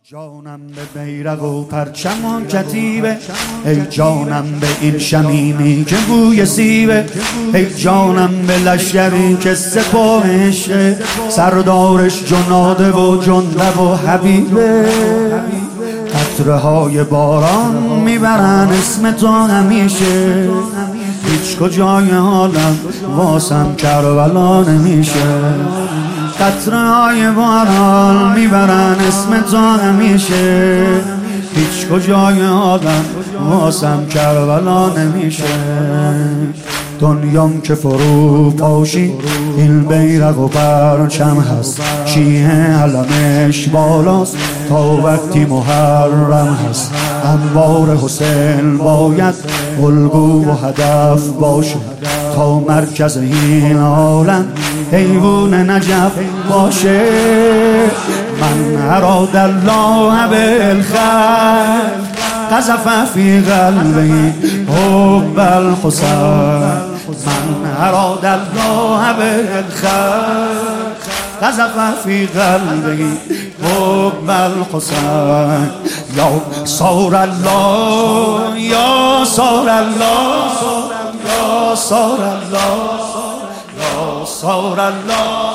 جانم به بیرق و پرچم و کتیبه، ای جانم به این شمیمی که بوی سیبه، ای جانم به لشکری که سپاهشه، سردارش جناده و جندب و حبیبه. قطره های باران میبرن اسم تو همیشه، هیچ کجای حالم واسم کربلا نمیشه. قطره های باران میبرن اسم تو همیشه، هیچ کجای آدم واسم کربلا نمیشه. دنیام که فرو پاشی این بیرق و پرچم هست، شیعه علمش بالاست تا وقتی محرم هست. انوار حسین باید الگو و هدف باشه، تا مرکز این عالم حیوان نجف باشه. من اراد الله بالخير قذف في قلبي حب الحسين، من اراد الله بالخير قذف في قلبي حب الحسين. یا صار الله یا صار الله یا صار الله یا صار الله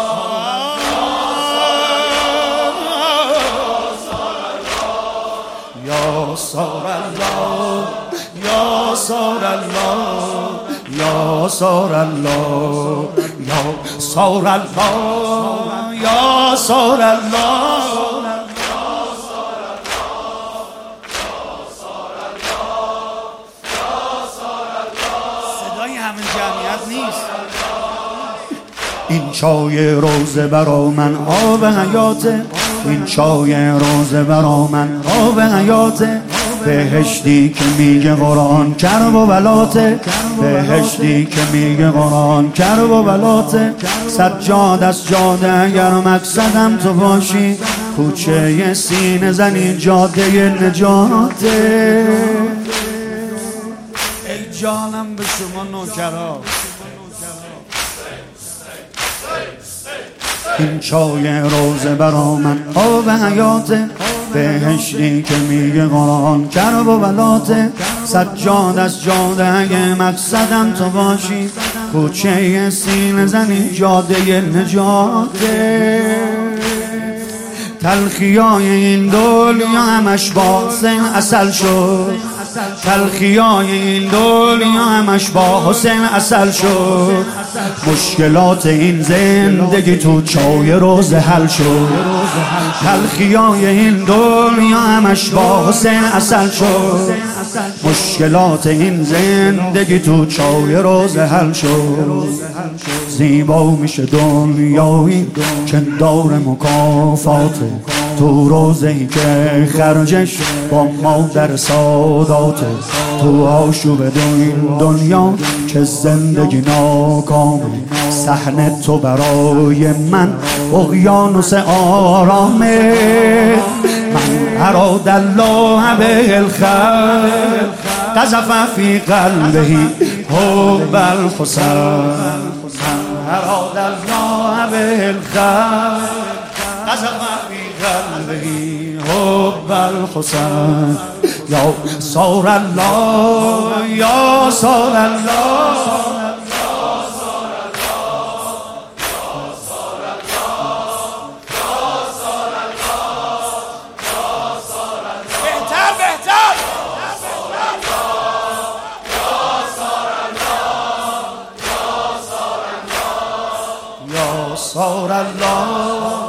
یا صار الله یا صار الله یا صار الله یا صار الله یا صار الله. صدای همین جمعیت نیست. این چای روزه برا من آب حیاته، این چای روزه برا من آب حیاته. بهشتی که میگه قرآن کرب و بلاته، بهشتی که میگه قرآن کرب و بلاته. سجاد از جاده اگر مقصدم تو باشی، کوچه سینه زنی جاده نجاته. ای جانم به شما نوکرا، این چای روزه برا من آب حیاته. بهشتی که میگه قرآن کرب و بلاته. سجاد از جاده اگه مقصدم تو باشی، کوچه سینه زنی جاده نجاته. تلخیای این دنیا همش با حسین اصل شد، تلخیای این دنیا همش با حسین اصل شد. مشکلات این زندگی تو چای روزه حل شد، تلخیای این دنیا همش با حسین اصل شد. مشکلات این زندگی تو چای روزه حل شد. زیبا میشه دنیایی که دار مکافاته، تو روزه‌ای که خرجش با مادر ساداته. تو آشوب این دنیا که زندگی ناکامه، صحنه تو برای من اقیانوس آرامه. من اراد الله بالخير قذف في قلبه حب الحسين، من اراد الله بالخير قذف في قلبه حب الحسين. یا صار الله یا صار الله یا صار الله.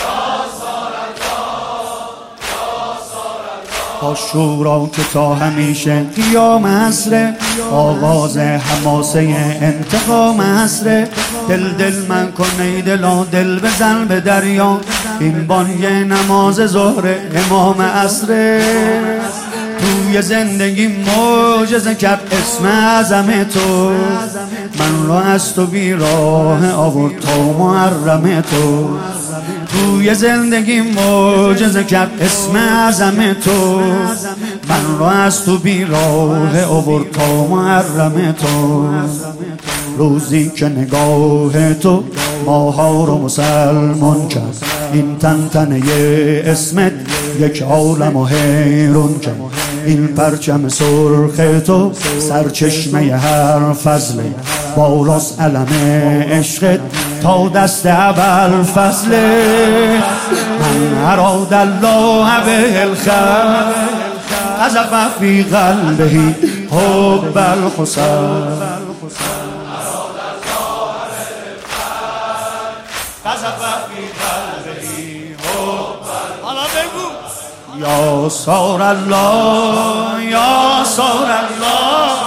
آشورا که تا همیشه قیام عصره، آغاز حماسه انتقام عصره. دل من کن ای دلا دل بزن به دریا، این بانگ نماز ظهر امام عصره. توی زندگی معجزه کرد اسم اعظم تو، من را از تو بیراه آورد تا محرم تو. توی زندگی معجزه کرد اسم اعظم تو، من را از تو بیراه آورد تا محرم تو. روزی که نگاه تو ماها رو مسلمان کرد، این تنتنه اسمت یک عالم و حیرون کن. این پرچم سرخ تو سرچشمه هر فضل، بالاست علم عشقت تا دست اول فضل. من اراد الله به الخیر قذف فی قلبه حب الحسین. یا سار الله یا سار الله